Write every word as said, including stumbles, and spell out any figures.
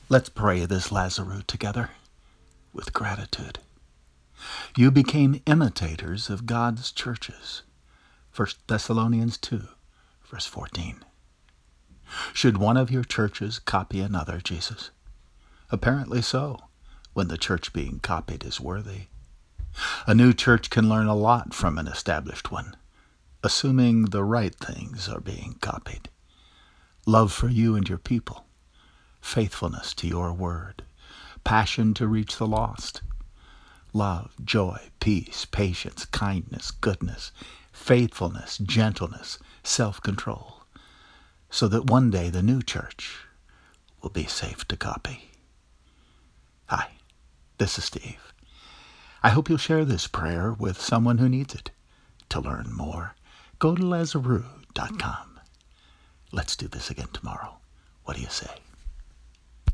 Let's pray this Lazarus together with gratitude. You became imitators of God's churches. First Thessalonians two, verse fourteen. Should one of your churches copy another, Jesus? Apparently so, when the church being copied is worthy. A new church can learn a lot from an established one, assuming the right things are being copied. Love for you and your people, faithfulness to your word, passion to reach the lost, love, joy, peace, patience, kindness, goodness, faithfulness, gentleness, self-control, so that one day the new church will be safe to copy. Hi, this is Steve. I hope you'll share this prayer with someone who needs it. To learn more, go to lazarus dot com. Let's do this again tomorrow. What do you say?